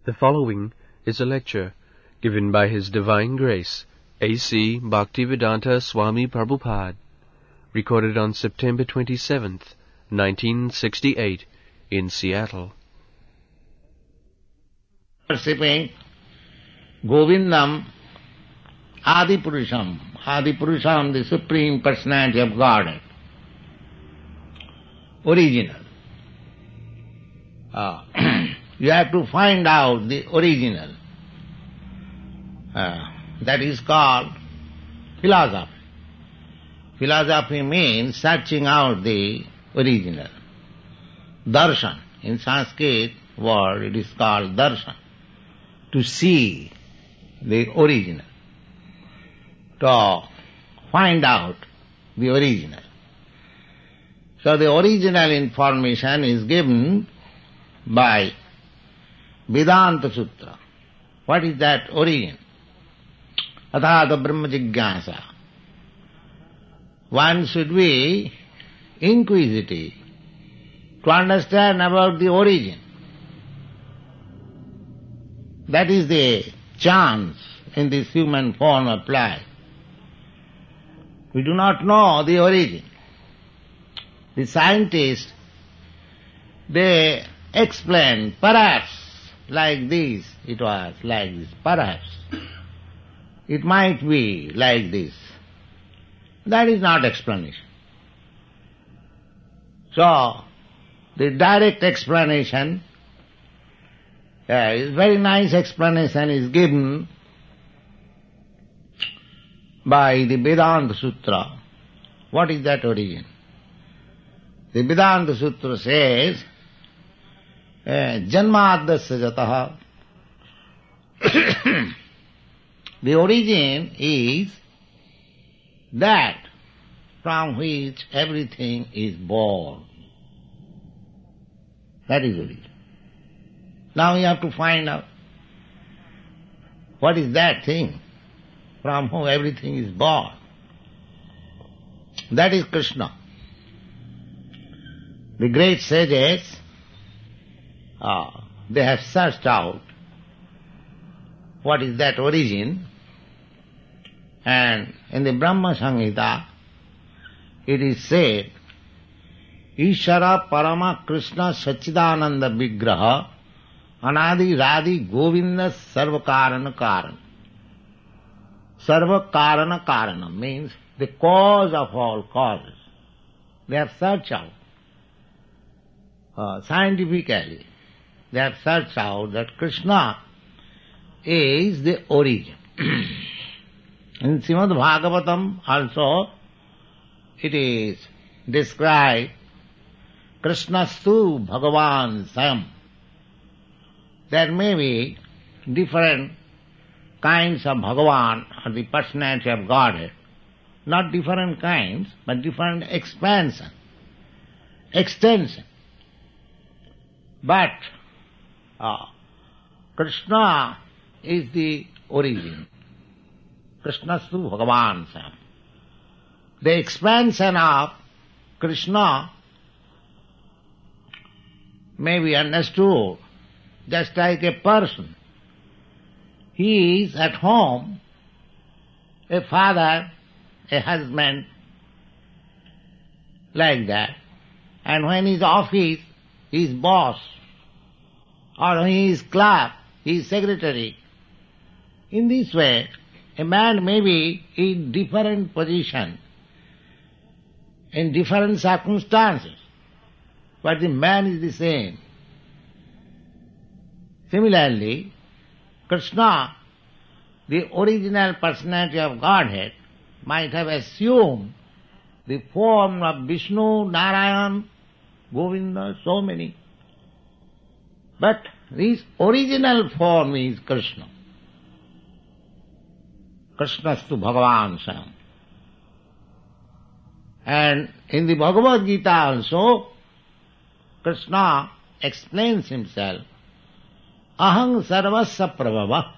The following is a lecture given by His Divine Grace, A.C. Bhaktivedanta Swami Prabhupada, recorded on September 27th, 1968, in Seattle. Worshipping Govindam Adipurusham, the Supreme Personality of Godhead, original. You have to find out the original. That is called philosophy. Philosophy means searching out the original. Darshan, in Sanskrit word it is called darshan, to see the original, to find out the original. So the original information is given by Vedanta Sutra. What is that origin? Athāta Brahma Jigyāsa. One should be inquisitive to understand about the origin. That is the chance in this human form of life. We do not know the origin. The scientists, they explain, perhaps like this, it was like this, perhaps. It might be like this. That is not explanation. So, the direct explanation, is very nice explanation is given by the Vedanta Sutra. What is that origin? The Vedanta Sutra says, Janmadasya jataha. The origin is that from which everything is born. That is origin. Now you have to find out what is that thing from whom everything is born. That is Krishna. The great sages, they have searched out what is that origin, and in the Brahma Samhita it is said, Ishara Parama Krishna Sachidananda Vigraha Anadi Radhi Govinda Sarva Karana Karana. Sarva Karana Karana means the cause of all causes. They have searched out scientifically. They have searched out that Krishna is the origin. In Srimad Bhagavatam also it is described, Krishnastu Bhagavan Sayam. There may be different kinds of Bhagavan or the personality of Godhead. Not different kinds, but different extension. But Krishna is the origin. Krishnastu Bhagavan Sayam. The expansion of Krishna may be understood just like a person. He is at home, a father, a husband, like that. And when he is office, he is boss. Or when he is clerk, he is secretary. In this way, a man may be in different position, in different circumstances, but the man is the same. Similarly, Krishna, the original personality of Godhead, might have assumed the form of Vishnu, Narayan, Govinda, so many. But his original form is Krishna. Krishnastu Bhagavan Sayam. And in the Bhagavad Gita also, Krishna explains himself, Aham sarvasya prabhava.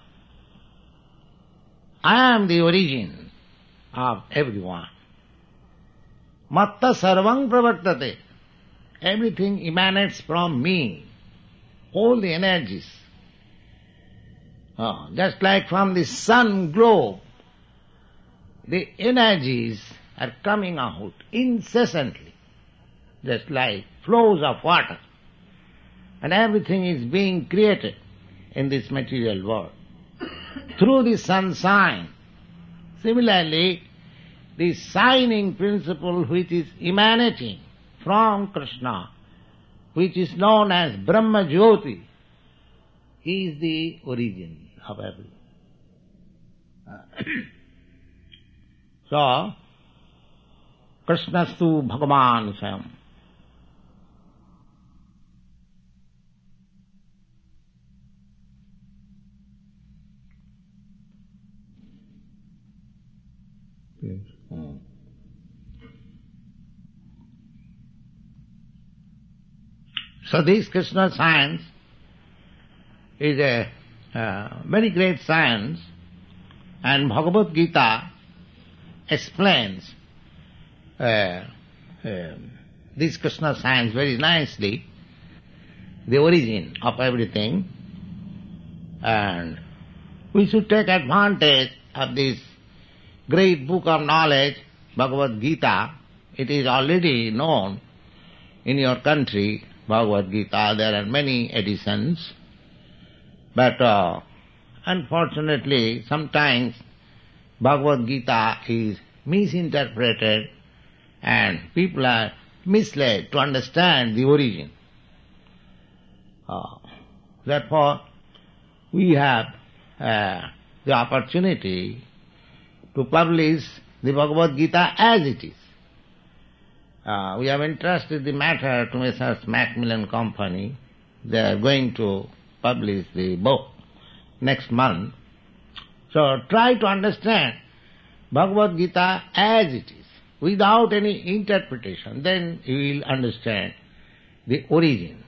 I am the origin of everyone. Matta sarvang pravartate. Everything emanates from me. All the energies Just like from the sun globe, the energies are coming out incessantly, just like flows of water. And everything is being created in this material world through the sun sign. Similarly, the shining principle which is emanating from Krishna, which is known as Brahma Jyoti, is the origin of everything. So, Krishnastu Bhagavan Swayam. So this Krishna science is a very great science, and Bhagavad Gita explains this Krishna science very nicely, the origin of everything, and we should take advantage of this great book of knowledge, Bhagavad Gita. It is already known in your country, Bhagavad Gita. There are many editions, but unfortunately sometimes Bhagavad Gita is misinterpreted and people are misled to understand the origin. Therefore, we have the opportunity to publish the Bhagavad Gita as it is. We have entrusted the matter to Messrs. Macmillan Company. They are going to publish the book next month. So try to understand Bhagavad Gita as it is, without any interpretation. Then you will understand the origin.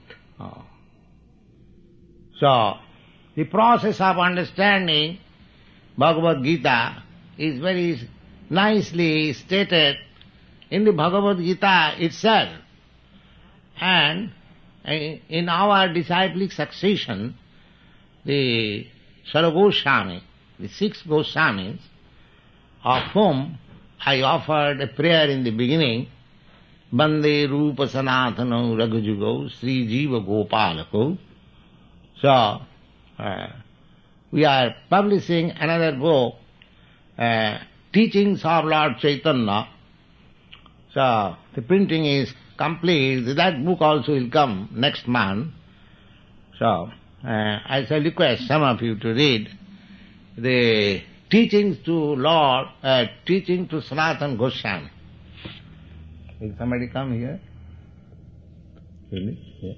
So the process of understanding Bhagavad Gita is very nicely stated in the Bhagavad Gita itself. And in our disciplic succession, the Sarvagoswami, the 6 Goswamis, of whom I offered a prayer in the beginning, Bande Rupa Sanatano Raghujugo Sri Jiva Gopalako. So, we are publishing another book, Teachings of Lord Chaitanya. So, the printing is complete. That book also will come next month. So, I shall request some of you to read the Teachings to Lord, Teaching to Sanatana Goswami. Will somebody come here? Really? Yeah.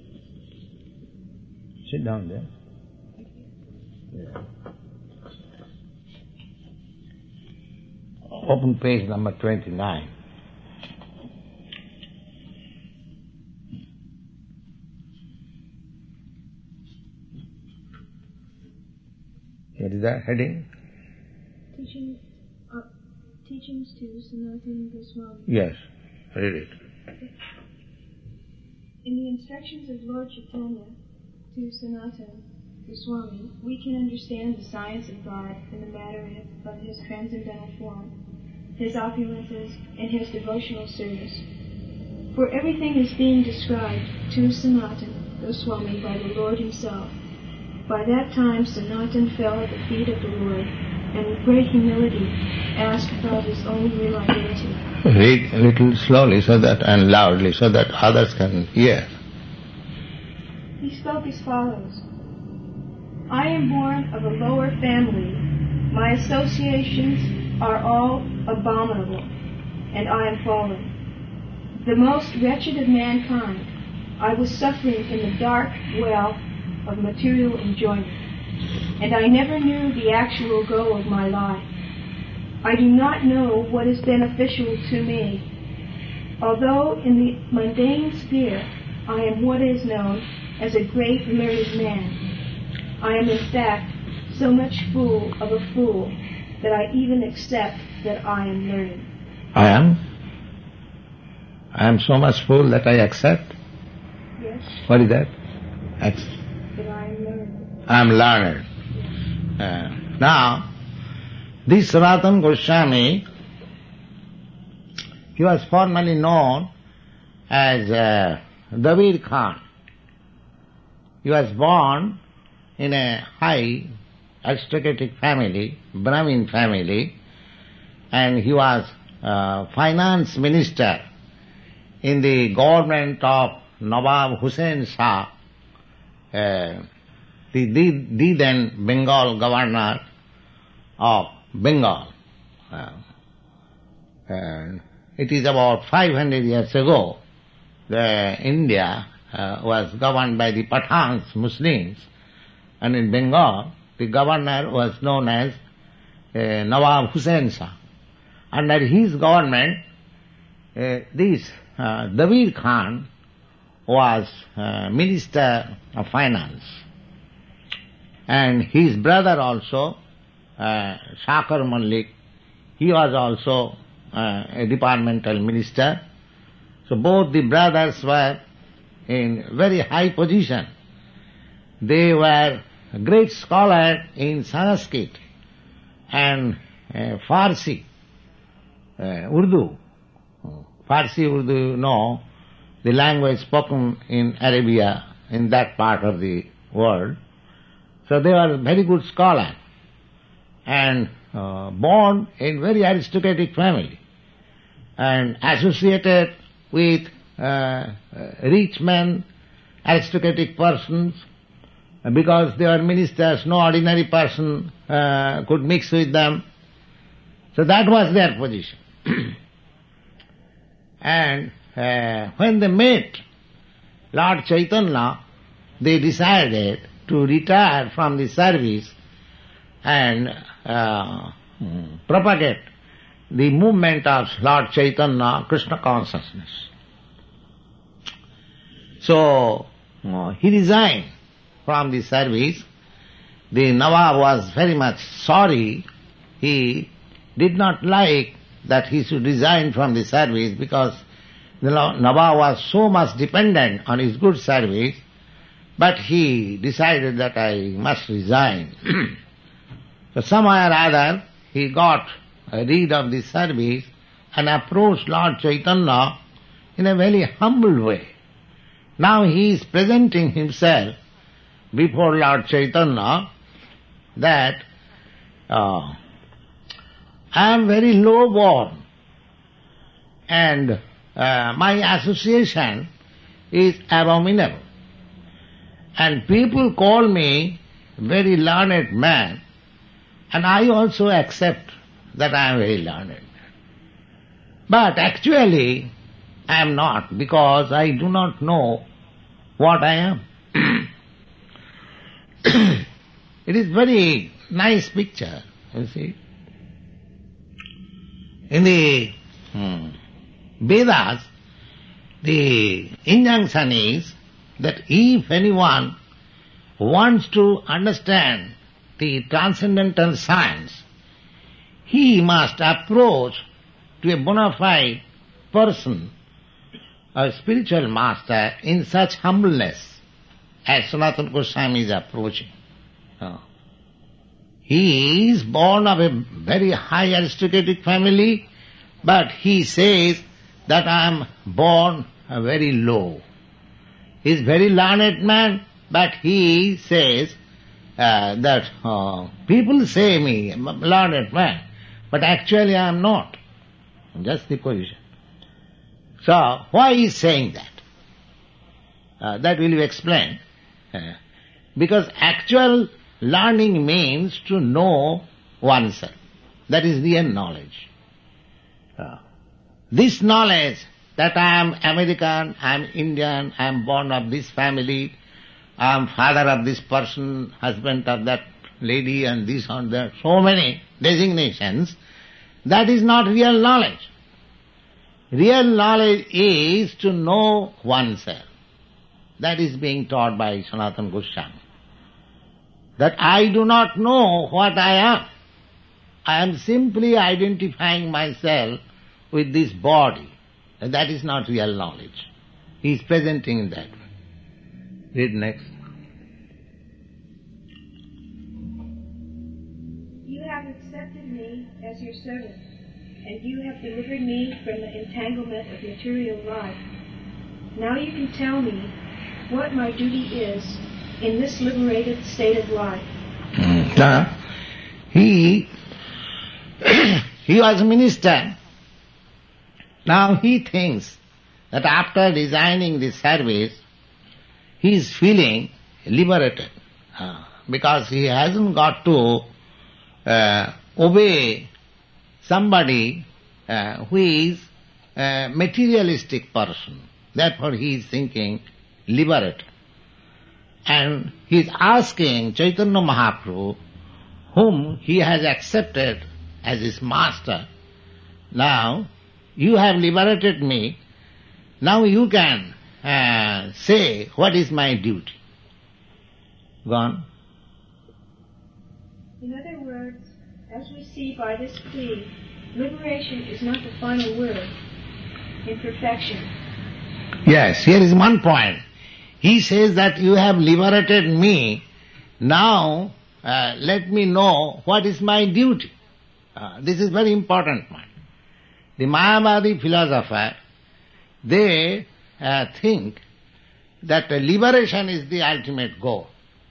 Sit down there. Yeah. Open page number 29. What is that heading? Teachings to Sanatana Goswami. Yes, read it. In the instructions of Lord Chaitanya to Sanatana Goswami, we can understand the science of God in the matter of His transcendental form, His opulences, and His devotional service. For everything is being described to Sanatana Goswami by the Lord Himself. By that time, Sanatana fell at the feet of the Lord, and with great humility asked about his own real identity. Read a little slowly and loudly so that others can hear. He spoke as follows. I am born of a lower family. My associations are all abominable, and I am fallen. The most wretched of mankind, I was suffering in the dark well of material enjoyment, and I never knew the actual goal of my life. I do not know what is beneficial to me. Although in the mundane sphere I am what is known as a great learned man, I am in fact so much fool of a fool that I even accept that I am learned. I am so much fool that I accept? Yes. What is that? That I am learned. I am learned. Yes. Now, this Sanatana Goswami, he was formerly known as Dabir Khan. He was born in a high aristocratic family, Brahmin family, and he was finance minister in the government of Nawab Hussain Shah, the then Bengal governor of Bengal. It is about 500 years ago, India was governed by the Pathans, Muslims, and in Bengal the governor was known as Nawab Hussain Shah. Under his government, this Dabir Khan was Minister of Finance. And his brother also, Shakar Malik, he was also a departmental minister. So both the brothers were in very high position. They were great scholars in Sanskrit and Farsi, Urdu. Farsi, Urdu, you know, the language spoken in Arabia, in that part of the world. So they were very good scholars and born in very aristocratic family and associated with rich men, aristocratic persons. Because they were ministers, no ordinary person could mix with them. So that was their position. And when they met Lord Chaitanya, they decided to retire from the service and propagate the movement of Lord Chaitanya, Krishna consciousness. So he resigned from the service. The Nawab was very much sorry. He did not like that he should resign from the service because the Nawab was so much dependent on his good service, but he decided that I must resign. So somehow or other he got rid of the service and approached Lord Chaitanya in a very humble way. Now he is presenting himself before Lord Chaitanya that I am very low born and my association is abominable. And people call me very learned man, and I also accept that I am very learned. But actually I am not, because I do not know what I am. It is very nice picture, you see. In the Vedas, the injunction is that if anyone wants to understand the transcendental science, he must approach to a bona fide person, a spiritual master, in such humbleness as Sanatana Goswami is approaching. He is born of a very high aristocratic family, but he says that I am born very low. He is very learned man, but he says that people say me, I am a learned man, but actually I am not. Just the position. So, why he is saying that? That will be explained. Because actual learning means to know oneself. That is real knowledge. This knowledge that I am American, I am Indian, I am born of this family, I am father of this person, husband of that lady, and this and that, so many designations, that is not real knowledge. Real knowledge is to know oneself. That is being taught by Sanatana Goswami. That I do not know what I am. I am simply identifying myself with this body. And that is not real knowledge. He is presenting in that way. Read next. have accepted me as your servant, and you have delivered me from the entanglement of material life. Now you can tell me what my duty is in this liberated state of life. He was a minister. Now he thinks that after designing this service, he is feeling liberated because he hasn't got to obey somebody who is a materialistic person. Therefore he is thinking liberated. And he is asking Chaitanya Mahaprabhu, whom he has accepted as his master, now you have liberated me, now you can say what is my duty. Go on. In other words, as we see by this plea, liberation is not the final word in perfection. Yes, here is one point. He says that you have liberated me, now let me know what is my duty. This is very important point. The Mayavadi philosopher, they think that liberation is the ultimate goal.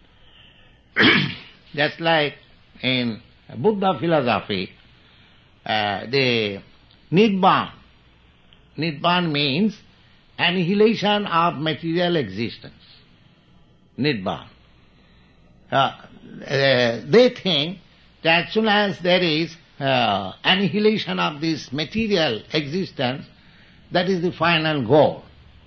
Just like in Buddha philosophy, the Nibbana. Nibbana means annihilation of material existence. Nibbana. They think that as soon as there is annihilation of this material existence, that is the final goal.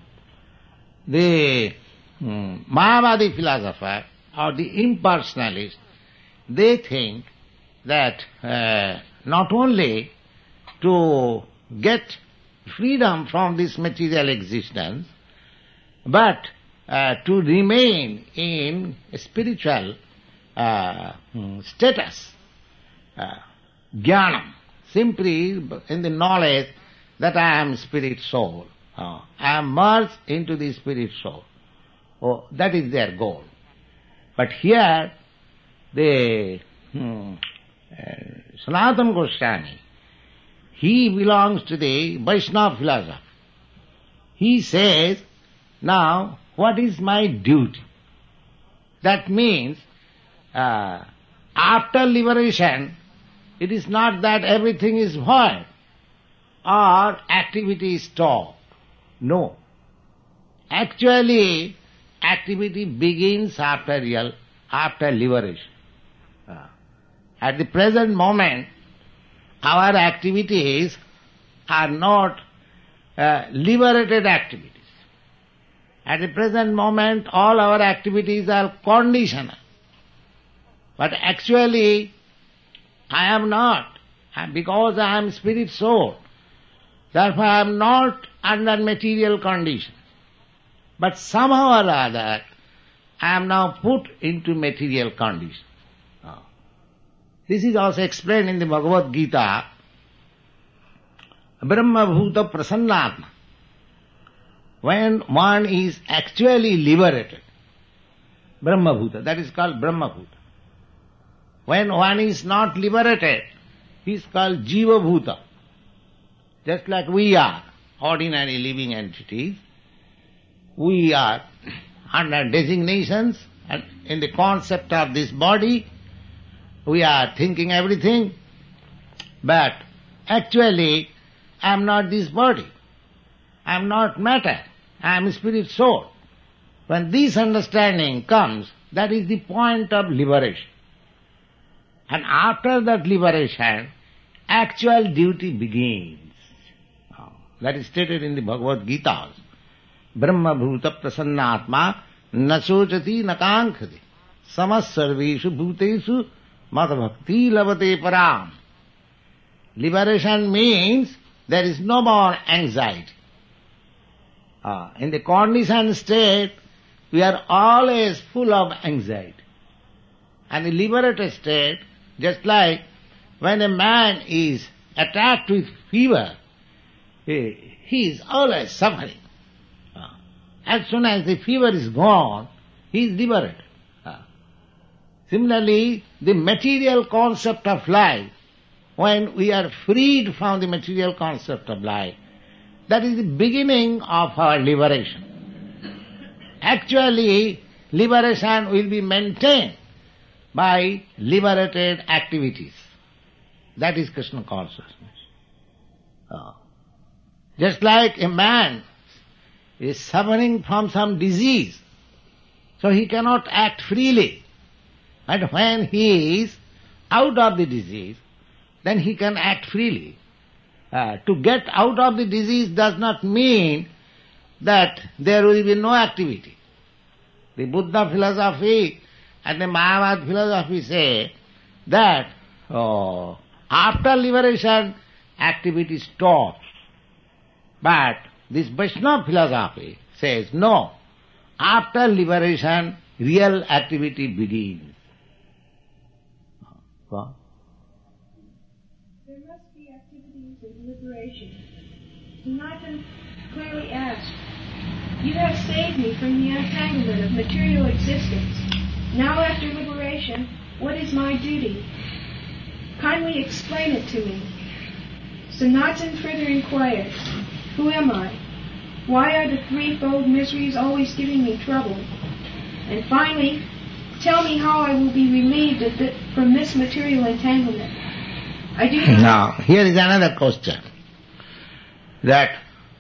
The Mayavadi philosopher or the impersonalist, they think that not only to get freedom from this material existence, but to remain in spiritual status, jnanam, simply in the knowledge that I am spirit soul. I am merged into the spirit soul. Oh, that is their goal. But here, the Sanatana Goswami, he belongs to the Vaishnava philosophy. He says, now, what is my duty? That means, after liberation, it is not that everything is void or activity is stopped. No. Actually, activity begins after liberation. At the present moment, our activities are not liberated activities. At the present moment, all our activities are conditional. But actually, I am not, because I am spirit soul. Therefore, I am not under material conditions. But somehow or other, I am now put into material conditions. This is also explained in the Bhagavad Gita, Brahma Bhuta Prasannatma. When one is actually liberated, Brahma Bhuta, that is called Brahma Bhuta. When one is not liberated, he is called Jiva Bhuta. Just like we are ordinary living entities, we are under designations and in the concept of this body, we are thinking everything, but actually I am not this body. I am not matter. I am spirit soul. When this understanding comes, that is the point of liberation. And after that liberation, actual duty begins. That is stated in the Bhagavad Gita. Brahma Bhuta Prasannatma Nasochati Nakankhati Samas Sarveshu Bhuteshu Madhavakti Lavate Param. Liberation means there is no more anxiety. In the conditioned state, we are always full of anxiety. And the liberated state, just like when a man is attacked with fever, he is always suffering. As soon as the fever is gone, he is liberated. Similarly, the material concept of life, when we are freed from the material concept of life, that is the beginning of our liberation. Actually, liberation will be maintained by liberated activities. That is Krishna consciousness. Just like a man is suffering from some disease, so he cannot act freely. And when he is out of the disease, then he can act freely. To get out of the disease does not mean that there will be no activity. The Buddha philosophy and the Mayavad philosophy say that after liberation, activity stops. But this Vaishnava philosophy says no. After liberation, real activity begins. What? There must be activities of liberation. Sanatan clearly asked, "You have saved me from the entanglement of material existence. Now after liberation, what is my duty? Kindly explain it to me." Sanatan further inquired, "Who am I? Why are the threefold miseries always giving me trouble? And finally, tell me how I will be relieved from this material entanglement. I do not..." Now, here is another question. That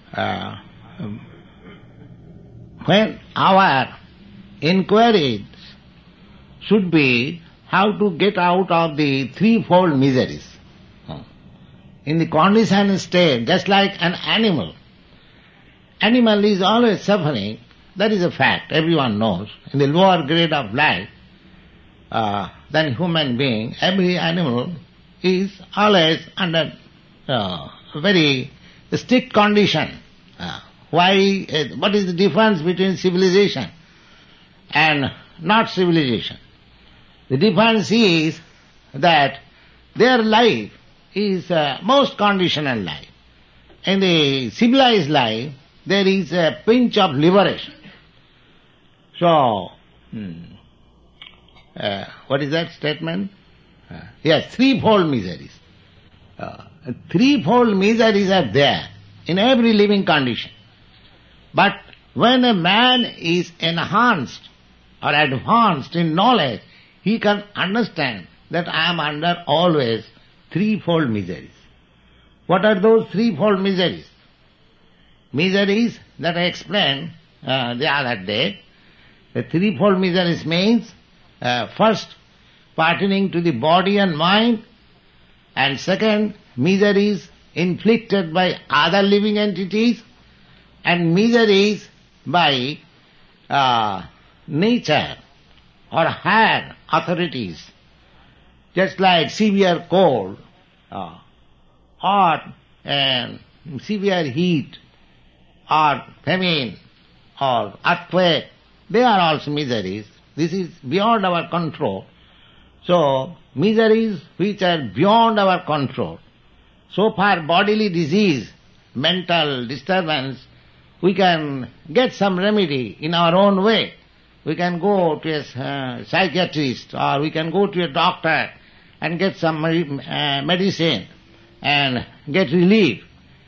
when our inquiries should be how to get out of the threefold miseries. In the conditioned state, just like an animal. Animal is always suffering, that is a fact, everyone knows. In the lower grade of life than human being, every animal is always under very strict condition. Why? What is the difference between civilization and not civilization? The difference is that their life is most conditional life. In the civilized life, there is a pinch of liberation. So, what is that statement? Yes, threefold miseries. Threefold miseries are there in every living condition. But when a man is enhanced or advanced in knowledge, he can understand that I am under always threefold miseries. What are those threefold miseries? Miseries that I explained the other day. The threefold miseries means first, pertaining to the body and mind, and second, miseries inflicted by other living entities, and miseries by nature or higher authorities, just like severe cold or severe heat or famine or earthquake. They are also miseries. This is beyond our control. So, miseries which are beyond our control. So far bodily disease, mental disturbance, we can get some remedy in our own way. We can go to a psychiatrist or we can go to a doctor and get some medicine and get relief.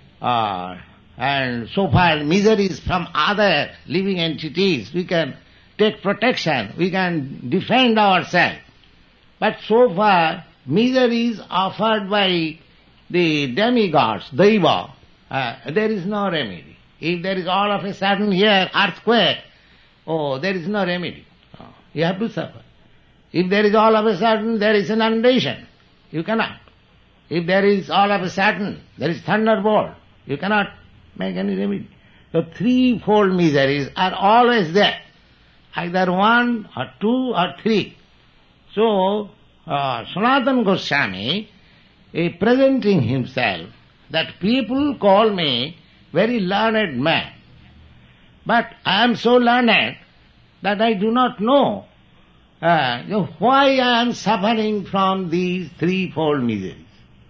And so far miseries from other living entities, we can take protection, we can defend ourselves. But so far miseries offered by the demigods, Daiva, there is no remedy. If there is all of a sudden here earthquake, there is no remedy. You have to suffer. If there is all of a sudden there is an inundation, you cannot. If there is all of a sudden there is thunderbolt, you cannot make any remedy. So threefold miseries are always there, either one or two or three. So Sanatana Goswami is presenting himself that people call me very learned man. But I am so learned that I do not know why I am suffering from these threefold miseries.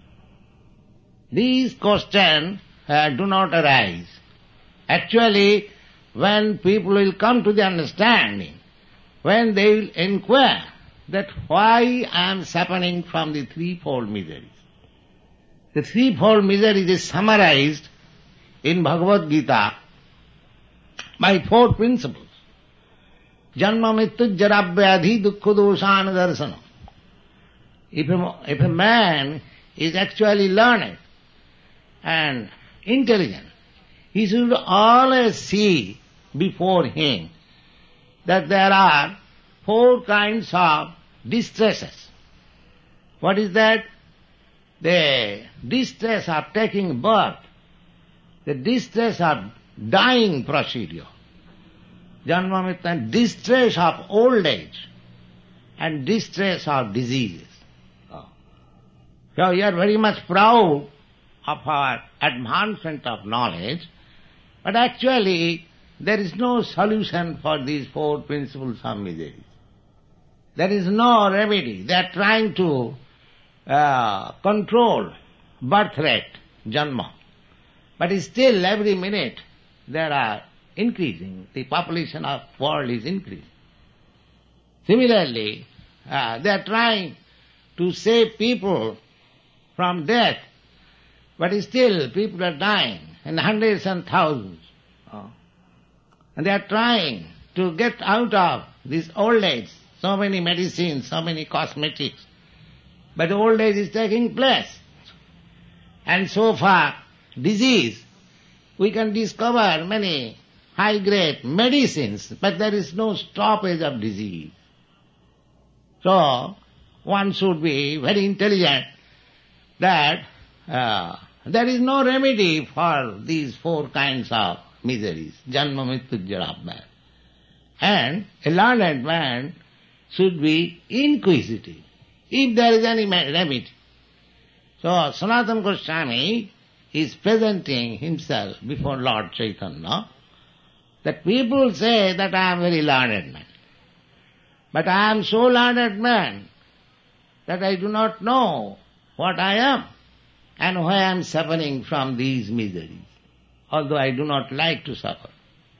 These questions do not arise. Actually, when people will come to the understanding, when they will inquire that why I am suffering from the threefold miseries. The threefold miseries is summarized in Bhagavad Gita by four principles. Janma mrityu jara vyadhi dukkha doshana darsana. If a man is actually learned and intelligent, he should always see before him that there are four kinds of distresses. What is that? The distress of taking birth, the distress of dying procedure, janma mrityu, distress of old age, and distress of diseases. So we are very much proud of our advancement of knowledge, but actually there is no solution for these four principles of misery. There is no remedy. They are trying to control birth rate, janma. But still every minute they are increasing. The population of the world is increasing. Similarly, they are trying to save people from death, but still people are dying in hundreds and thousands. And they are trying to get out of this old age, so many medicines, so many cosmetics. But old age is taking place. And so far, disease, we can discover many high-grade medicines, but there is no stoppage of disease. So, one should be very intelligent that there is no remedy for these four kinds of miseries, janma mrityu jara vyadhi. And a learned man should be inquisitive, if there is any remedy. So Sanatana Goswami is presenting himself before Lord Chaitanya, that people say that I am very learned man. But I am so learned man that I do not know what I am and why I am suffering from these miseries, although I do not like to suffer.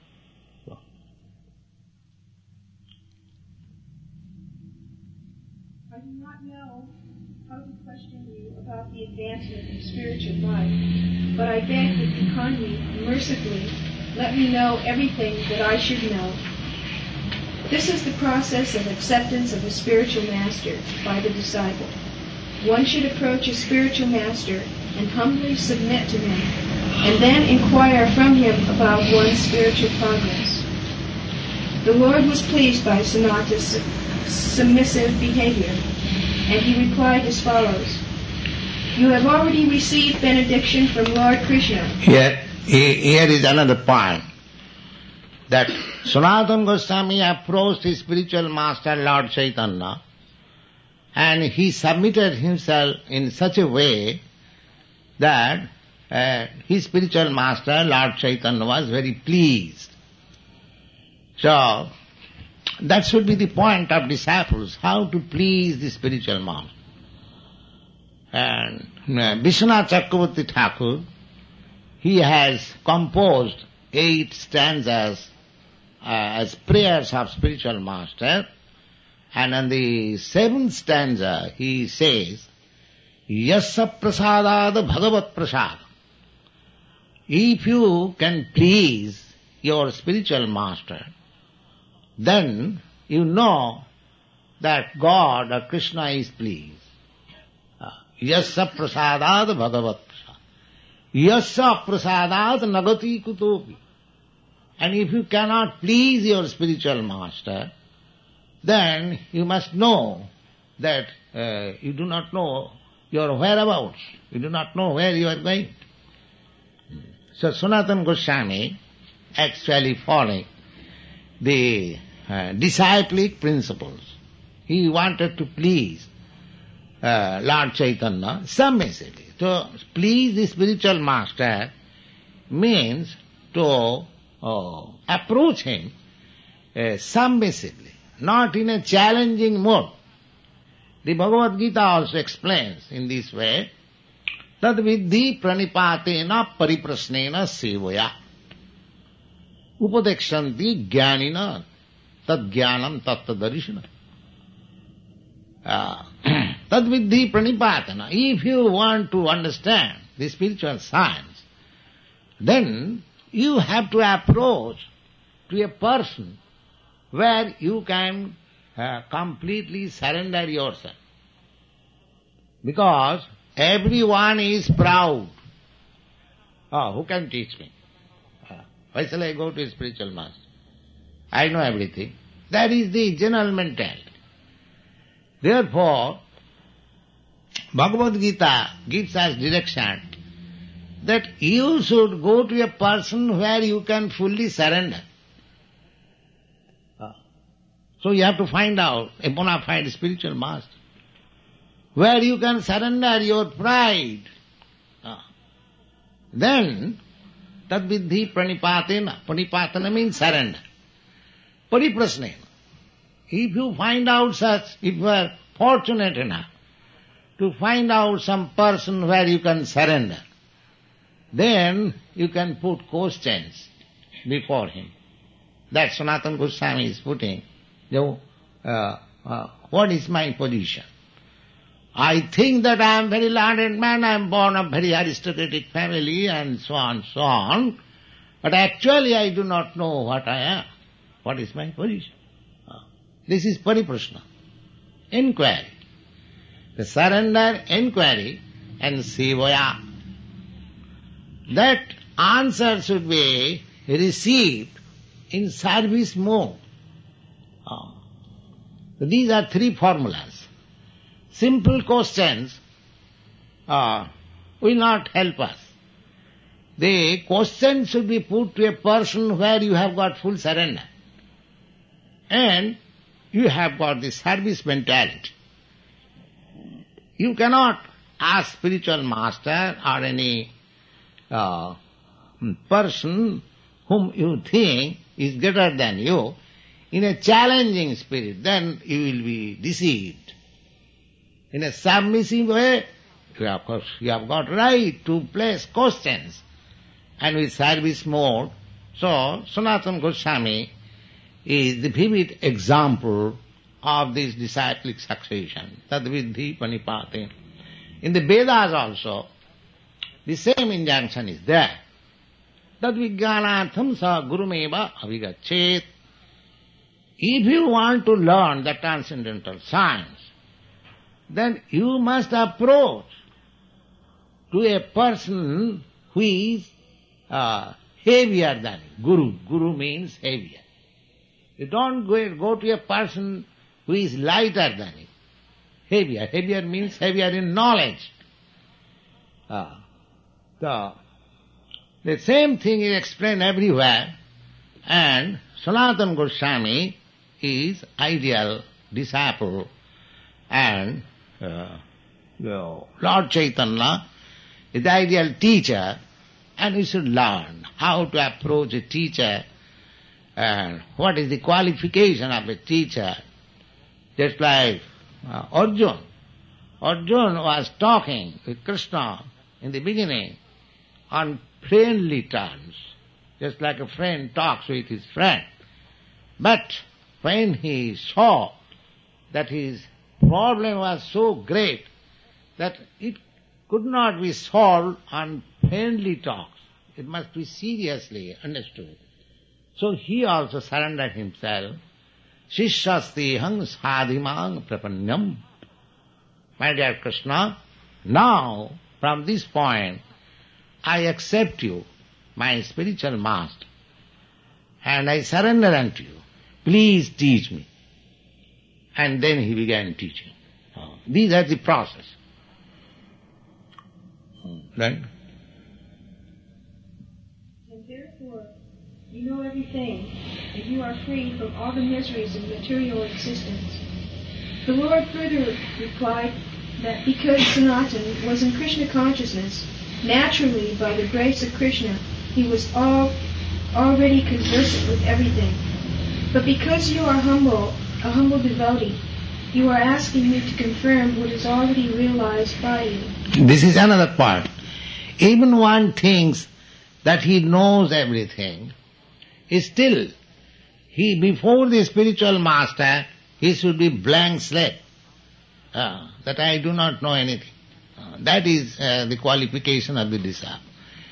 I do not know how to question you about the advancement of spiritual life, but I beg that you kindly and mercifully let me know everything that I should know. This is the process of acceptance of a spiritual master by the disciple. One should approach a spiritual master and humbly submit to him, and then inquire from him about one's spiritual progress. The Lord was pleased by Sanatana's submissive behavior, and he replied as follows: You have already received benediction from Lord Krishna. Here is another point, that Sanatana Goswami approached his spiritual master Lord Chaitanya, and he submitted himself in such a way that his spiritual master Lord Chaitanya was very pleased. So, that should be the point of disciples, how to please the spiritual master. And Vishwanath Chakravarti Thakur, he has composed 8 stanzas as prayers of spiritual master, and in the 7th stanza he says, Yasya prasadad bhagavat prasad. If you can please your spiritual master, then you know that God or Krishna is pleased. Yasya prasadad bhagavat prasad. Yasya prasadad nagati kutopi. And if you cannot please your spiritual master, then you must know that you do not know your whereabouts. You do not know where you are going. So Sanatana Goswami actually following the disciplic principles. He wanted to please Lord Chaitanya submissively. To please the spiritual master means to approach him submissively, not in a challenging mode. The Bhagavad Gita also explains in this way, tad vidhi pranipatena pariprasnena sevaya upadekshanti jnanina tad jnanam tattadarishana. Tadviddhi pranipatana. If you want to understand the spiritual science, then you have to approach to a person where you can completely surrender yourself. Because everyone is proud. Oh, who can teach me? Why shall I go to a spiritual master? I know everything. That is the general mentality. Therefore, Bhagavad Gita gives us direction that you should go to a person where you can fully surrender. So you have to find out a bona fide spiritual master where you can surrender your pride. Then, tadviddhi pranipatena. Pranipatana means surrender. Pariprasnena. If you find out such, if you are fortunate enough to find out some person where you can surrender, then you can put questions before him. That Sanatana Goswami is putting. What is my position? I think that I am very learned man, I am born of very aristocratic family and so on, but actually I do not know what I am. What is my position? This is pariprashna, inquiry. The surrender, inquiry and sevaya. That answer should be received in service mode. These are three formulas. Simple questions will not help us. The question should be put to a person where you have got full surrender and you have got the service mentality. You cannot ask spiritual master or any person whom you think is greater than you in a challenging spirit, then you will be deceived. In a submissive way, you have got right to place questions and with service mode. So, Sanatana Goswami is the vivid example of this disciplic succession. Tadviddhi pranipatena. In the Vedas also, the same injunction is there. Tadvijnanatham sa gurumeva avigachet. If you want to learn the transcendental science, then you must approach to a person who is heavier than you. Guru. Guru means heavier. You don't go to a person who is lighter than you. Heavier. Heavier means heavier in knowledge. The same thing is explained everywhere, and Sanatana Goswami is ideal disciple, and Lord Chaitanya is the ideal teacher, and we should learn how to approach a teacher and what is the qualification of a teacher. Just like Arjuna. Arjuna was talking with Krishna in the beginning on friendly terms, just like a friend talks with his friend. But when he saw that his problem was so great that it could not be solved on friendly talks, it must be seriously understood. So he also surrendered himself. Shishastihang sadhimang prapanyam. My dear Krishna, now from this point I accept you, my spiritual master, and I surrender unto you. Please teach me. And then he began teaching. These are the process. Right? And therefore, you know everything, and you are free from all the miseries of material existence. The Lord further replied that because Sanatana was in Krishna consciousness, naturally, by the grace of Krishna, he was already conversant with everything. But because you are a humble devotee, you are asking me to confirm what is already realized by you. This is another part. Even one thinks that he knows everything, still, before the spiritual master, he should be blank slate. that I do not know anything. That is the qualification of the disciple.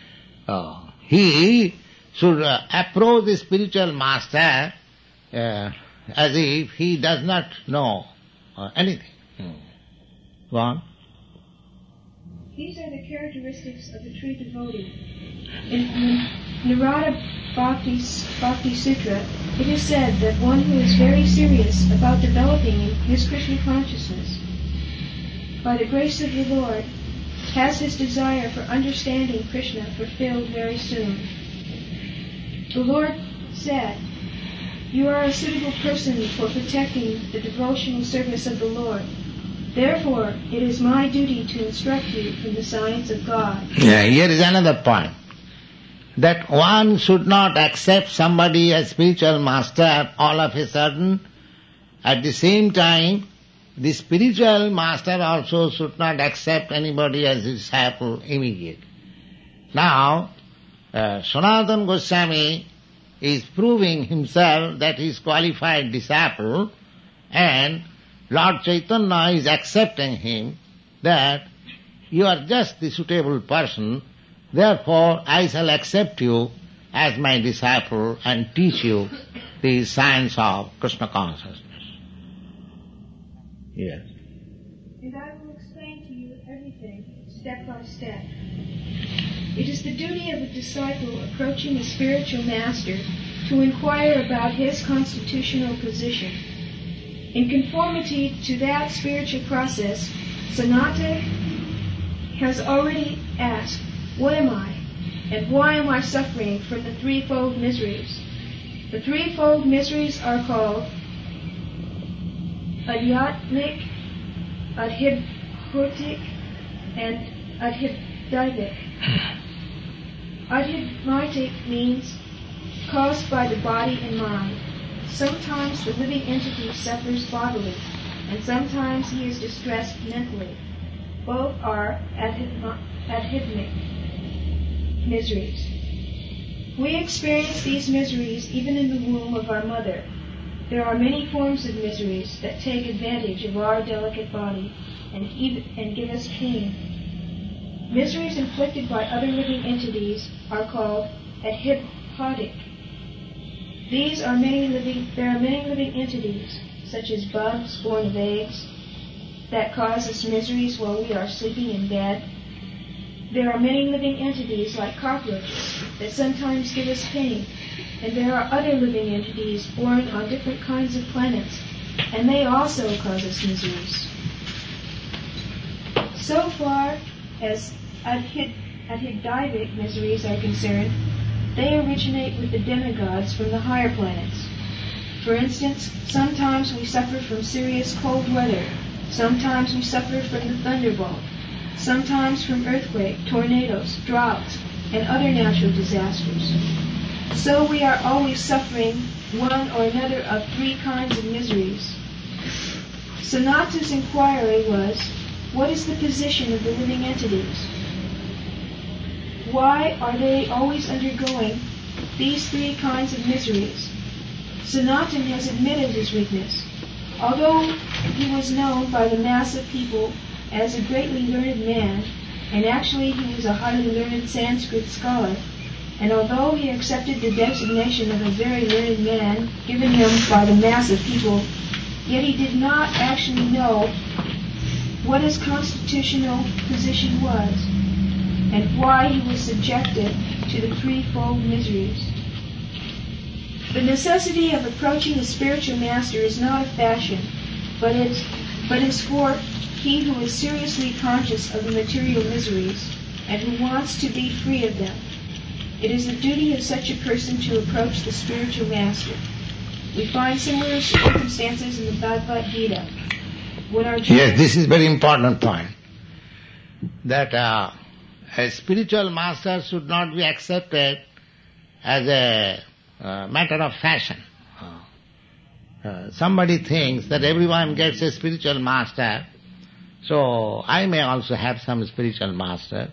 He should approach the spiritual master as if he does not know anything. Go on. These are the characteristics of the true devotee. In Narada Bhakti Sutra, it is said that one who is very serious about developing his Krishna consciousness, by the grace of the Lord, has his desire for understanding Krishna fulfilled very soon. The Lord said, "You are a suitable person for protecting the devotional service of the Lord. Therefore, it is my duty to instruct you in the science of God." Here is another point. That one should not accept somebody as spiritual master all of a sudden. At the same time, the spiritual master also should not accept anybody as his disciple immediately. Now, Sanatana Goswami is proving himself that he is qualified disciple, and Lord Chaitanya is accepting him that you are just the suitable person, therefore I shall accept you as my disciple and teach you the science of Krishna consciousness. Yes. And I will explain to you everything step by step. It is the duty of a disciple approaching a spiritual master to inquire about his constitutional position. In conformity to that spiritual process, Sanatana has already asked, "What am I? And why am I suffering from the threefold miseries?" The threefold miseries are called Adhyatmic, Adhibhutic, and Adhidaivic. Adhyatmic means caused by the body and mind. Sometimes the living entity suffers bodily, and sometimes he is distressed mentally. Both are adhyatmic miseries. We experience these miseries even in the womb of our mother. There are many forms of miseries that take advantage of our delicate body and give us pain. Miseries inflicted by other living entities are called adhipadic. There are many living entities, such as bugs born of eggs, that cause us miseries while we are sleeping in bed. There are many living entities like cockroaches that sometimes give us pain. And there are other living entities born on different kinds of planets, and they also cause us miseries. So far as adhidaivic miseries are concerned, they originate with the demigods from the higher planets. For instance, sometimes we suffer from serious cold weather, sometimes we suffer from the thunderbolt, sometimes from earthquake, tornadoes, droughts, and other natural disasters. So we are always suffering one or another of three kinds of miseries. Sanatana's inquiry was, what is the position of the living entities? Why are they always undergoing these three kinds of miseries? Sanatana has admitted his weakness. Although he was known by the mass of people as a greatly learned man, and actually he was a highly learned Sanskrit scholar, and although he accepted the designation of a very learned man given him by the mass of people, yet he did not actually know what his constitutional position was, and why he was subjected to the threefold miseries. The necessity of approaching a spiritual master is not a fashion, but is for he who is seriously conscious of the material miseries, and who wants to be free of them. It is the duty of such a person to approach the spiritual master. We find similar circumstances in the Bhagavad Gita. Yes, this is a very important point. That a spiritual master should not be accepted as a matter of fashion. Somebody thinks that everyone gets a spiritual master, so I may also have some spiritual master.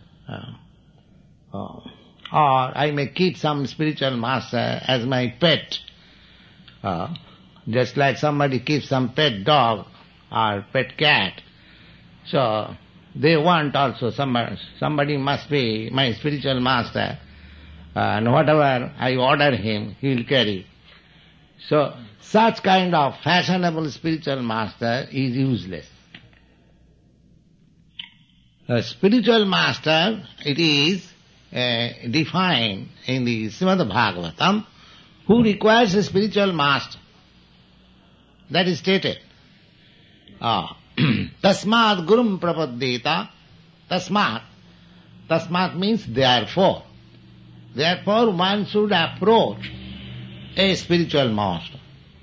Or I may keep some spiritual master as my pet. Just like somebody keeps some pet dog or pet cat. So they want also somebody must be my spiritual master, and whatever I order him, he will carry. So such kind of fashionable spiritual master is useless. A spiritual master, it is defined in the Srimad Bhagavatam, who requires a spiritual master. That is stated. Tasmat gurum prapaddeta. Tasmat means therefore. Therefore one should approach a spiritual master.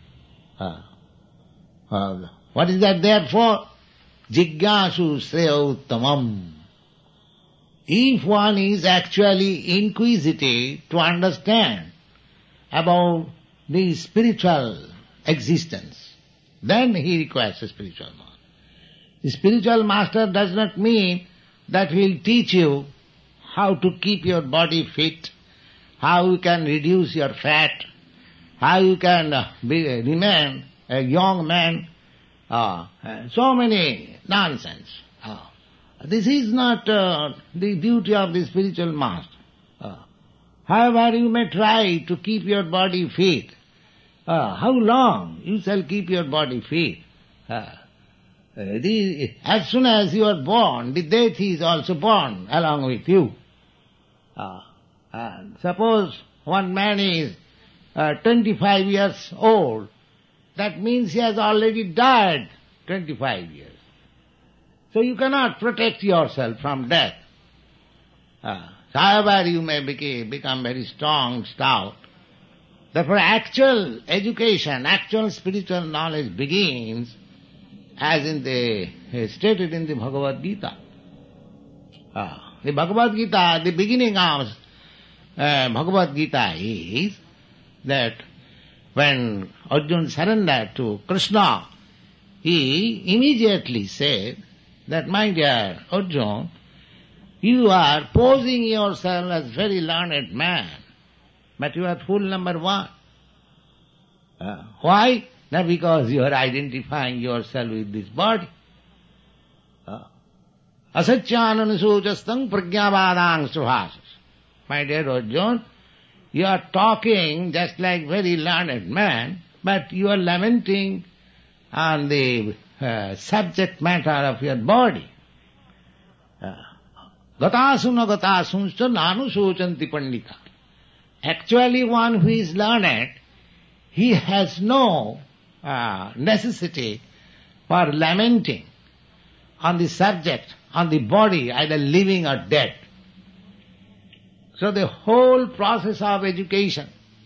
What is that therefore? Jigyasu sreya uttamam. If one is actually inquisitive to understand about the spiritual existence, then he requires a spiritual master. The spiritual master does not mean that he will teach you how to keep your body fit, how you can reduce your fat, how you can remain a young man, so many nonsense. This is not the duty of the spiritual master. However, you may try to keep your body fit. How long you shall keep your body fit? As soon as you are born, the death is also born along with you. Suppose one man is 25 years old, that means he has already died 25 years. So you cannot protect yourself from death. However, you may become very strong, stout. Therefore, actual education, actual spiritual knowledge begins as stated in the Bhagavad Gita. The Bhagavad Gita, the beginning of Bhagavad Gita is that when Arjuna surrendered to Krishna, he immediately said that, my dear Arjuna, you are posing yourself as very learned man, but you are fool number one. Why? Not because you are identifying yourself with this body. Asatyananusojastang pragyavadang suhasas. My dear Arjuna, you are talking just like very learned man, but you are lamenting on the subject matter of your body. Gatasuna gatasunsta nanu sochanti pandita. Actually, one who is learned, he has no necessity for lamenting on the subject, on the body, either living or dead. So the whole process of education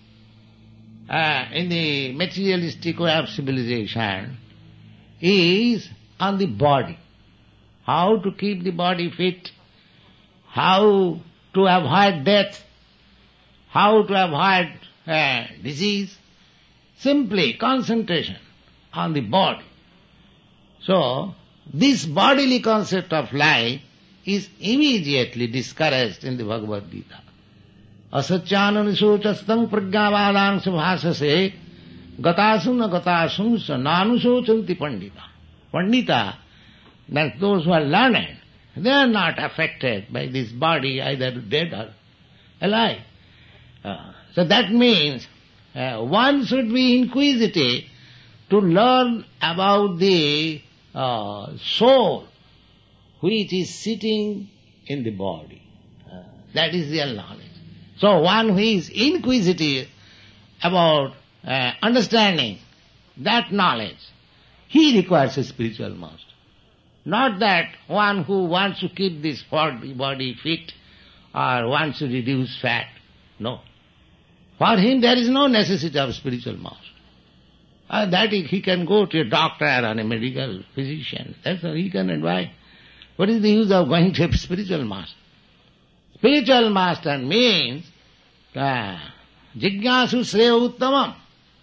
in the materialistic way of civilization is on the body. How to keep the body fit, how to avoid death, how to avoid disease. Simply concentration on the body. So, this bodily concept of life is immediately discouraged in the Bhagavad Gita. Asacyananusocastang pragyavadang subhasase gatasuna gatasunsa nanusochanti pandita. Pandita, that those who are learned, they are not affected by this body, either dead or alive. So that means one should be inquisitive to learn about the soul which is sitting in the body. That is real knowledge. So one who is inquisitive about understanding that knowledge, he requires a spiritual master. Not that one who wants to keep this body fit or wants to reduce fat. No. For him there is no necessity of spiritual master. That he can go to a doctor and a medical physician. That's all he can advise. What is the use of going to a spiritual master? Spiritual master means jigyasu sreya uttamam.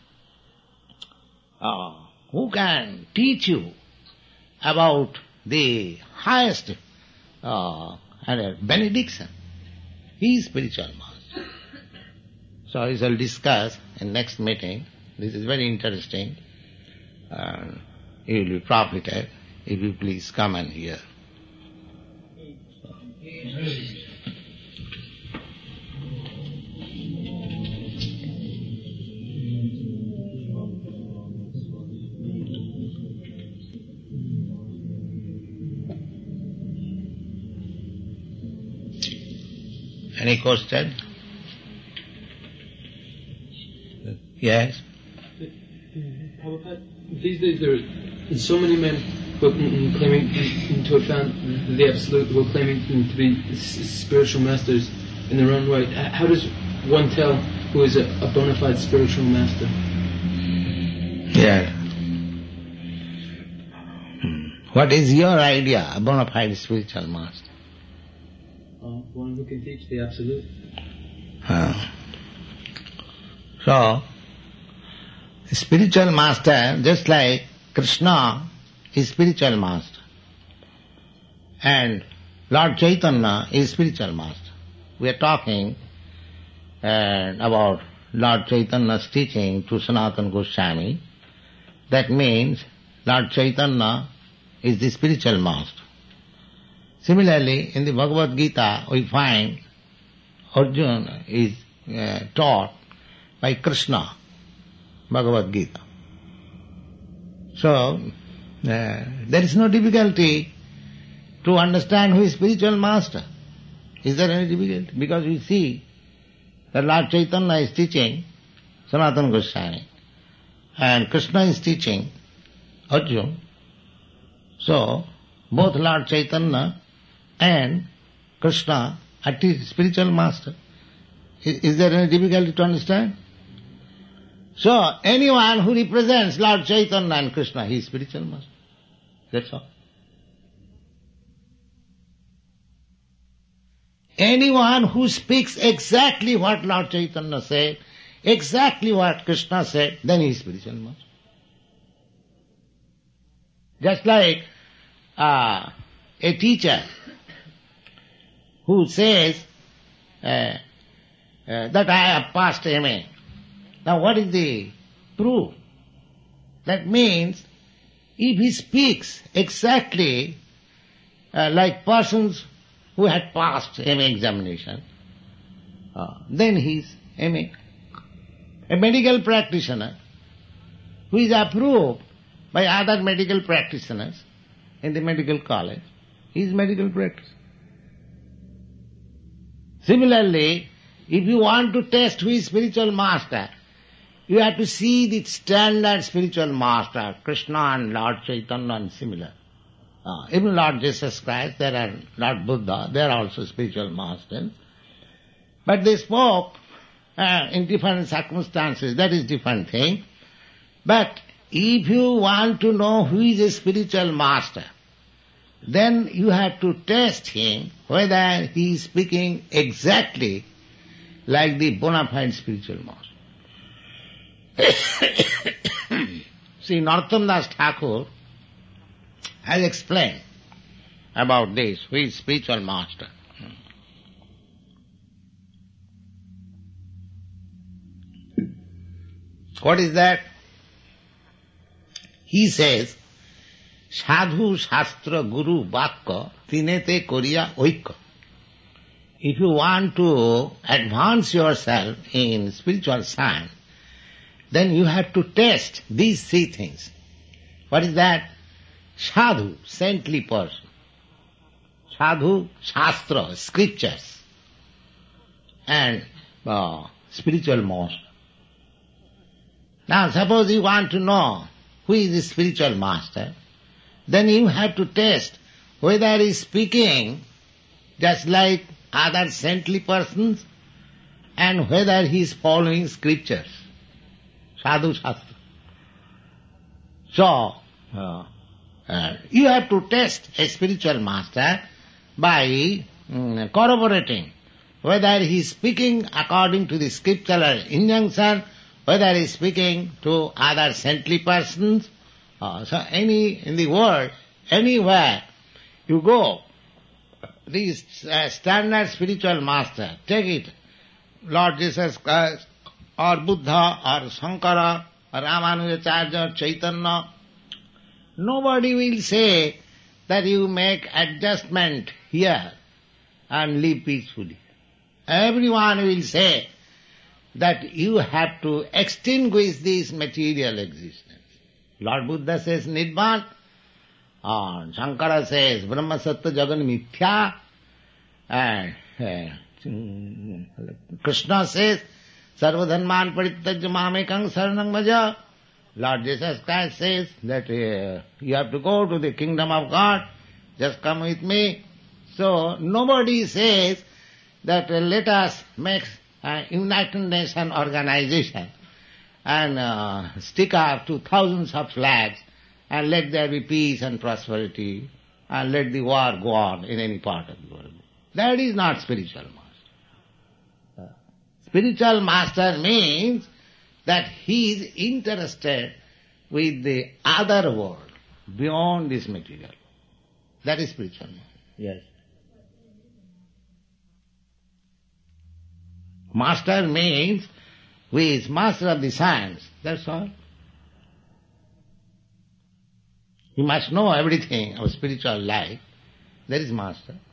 Who can teach you about the highest benediction? He is spiritual master. So I shall discuss in next meeting. This is very interesting. you will be profited if you please come and hear. Any question? Yes? Prabhupada, these days there are so many men who are claiming to have found the Absolute, who are claiming to be spiritual masters in their own right. How does one tell who is a bona fide spiritual master? Yeah. What is your idea, a bona fide spiritual master? One who can teach the Absolute. So, the spiritual master, just like Krishna is spiritual master, and Lord Chaitanya is spiritual master. We are talking about Lord Chaitanya's teaching to Sanatana Goswami. That means Lord Chaitanya is the spiritual master. Similarly, in the Bhagavad Gita, we find Arjuna is taught by Krishna, Bhagavad Gita. So, there is no difficulty to understand who is spiritual master. Is there any difficulty? Because we see that Lord Chaitanya is teaching Sanatana Goswami and Krishna is teaching Arjuna. So, both Lord Chaitanya and Krishna are spiritual master. Is there any difficulty to understand? So, anyone who represents Lord Chaitanya and Krishna, he is spiritual master. That's all. Anyone who speaks exactly what Lord Chaitanya said, exactly what Krishna said, then he is spiritual master. Just like a teacher who says that I have passed MA. Now what is the proof? That means if he speaks exactly like persons who had passed MA examination, then he is MA. A medical practitioner who is approved by other medical practitioners in the medical college, he is medical practitioner. Similarly, if you want to test who is spiritual master, you have to see the standard spiritual master, Krishna and Lord Chaitanya and similar. Even Lord Jesus Christ, there are Lord Buddha, they are also spiritual masters. But they spoke in different circumstances, that is different thing. But if you want to know who is a spiritual master, then you have to test him whether he is speaking exactly like the bona fide spiritual master. See, Narottam Das Thakur has explained about this, who is spiritual master. What is that? He says, Sadhu Shastra Guru Vakka Tinete Koriya Oikka. If you want to advance yourself in spiritual science, then you have to test these three things. What is that? Sadhu, saintly person. Sadhu, Shastra, scriptures. And spiritual master. Now suppose you want to know who is the spiritual master, then you have to test whether he is speaking just like other saintly persons and whether he is following scriptures. Sadhu Shastra. So, you have to test a spiritual master by corroborating whether he is speaking according to the scriptural injunction, whether he is speaking to other saintly persons. So in the world, anywhere you go, this standard spiritual master, take it, Lord Jesus Christ, or Buddha, or Shankara, or Ramanujacharya, or Chaitanya, Nobody will say that you make adjustment here and live peacefully. Everyone will say that you have to extinguish this material existence. Lord Buddha says Nirvana, and Shankara says Brahma Sattva Jagan Mithya, and Krishna says Sarvadhanman Parityajya Mamekang Saranang Bhaja. Lord Jesus Christ says that you have to go to the kingdom of God, just come with me. So nobody says that let us make a United Nations organization and stick up to thousands of flags and let there be peace and prosperity and let the war go on in any part of the world. That is not spiritual master. Spiritual master means that he is interested with the other world, beyond this material. That is spiritual master. Yes. Master means who is master of the science, that's all. He must know everything of spiritual life. That is master.